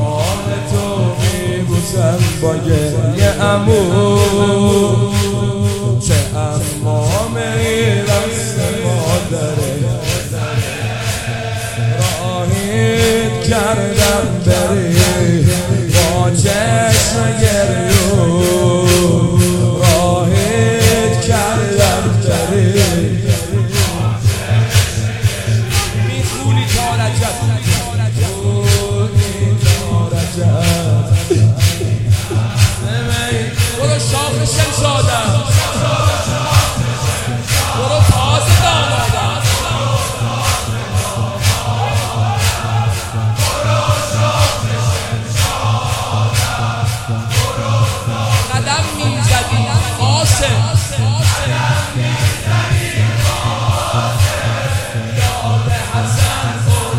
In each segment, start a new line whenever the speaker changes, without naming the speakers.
ماه تو میبوسم با گریه عمو چه امامه رست مادره راهیت کردم بری با چشم گریو راهیت کردم بری میخونی تا رجب برو شاخ شمشادم برو تازه دامادم قدم میزدی قاسم یاد حسن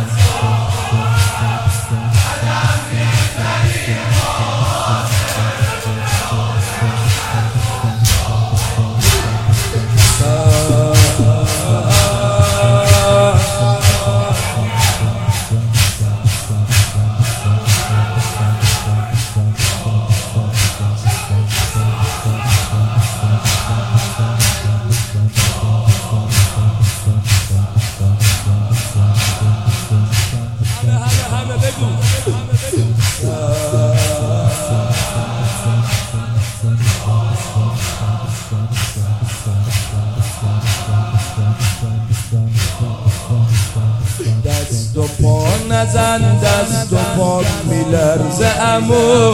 دست و پا نزن دست و پا میلرزه عمو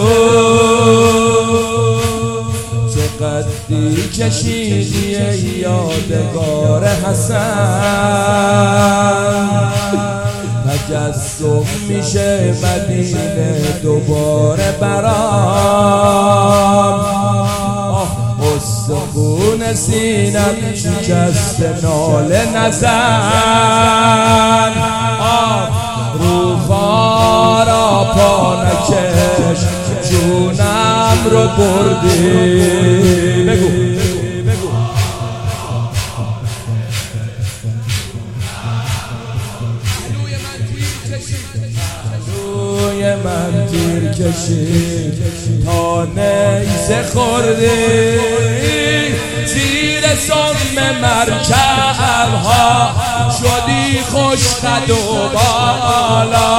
چقدری کشیدی یادگار حسن تجسم میشه مدینه دوباره برام استخون سینم شکست ناله نزن رو خارا پا نکش جونم رو بردی بگو روی من تیر کشید تا نیزه خوردی زیر سم مرکب‌ها شدی خوش قد و بالا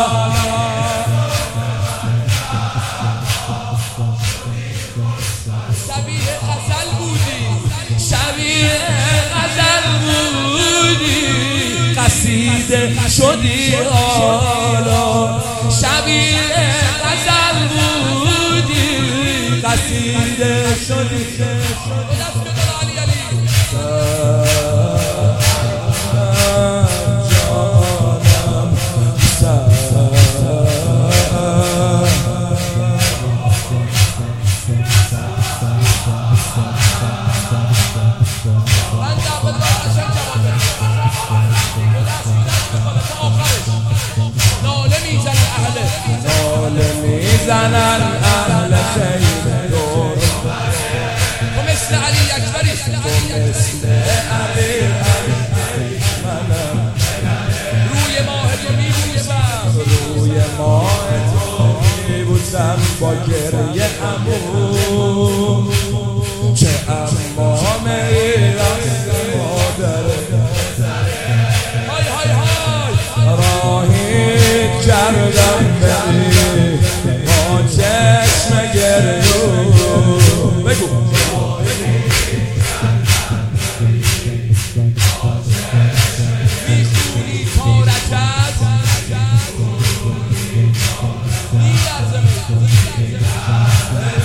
شبیه غزل بودی شبیه غزل بودی قصیده شدی حالا شبیه غزل بودی قصیده شدی ناله میزنن اهل خیر دور تو مثل علی اکبری تو مثل علی منم روی ماه تو میبوسم روی ماه تو میبوسم با گریه عمو چه امامه رست مادره های های های راهیت کردم بری با چشم گریو بگو میخونی تا رجب میلرزه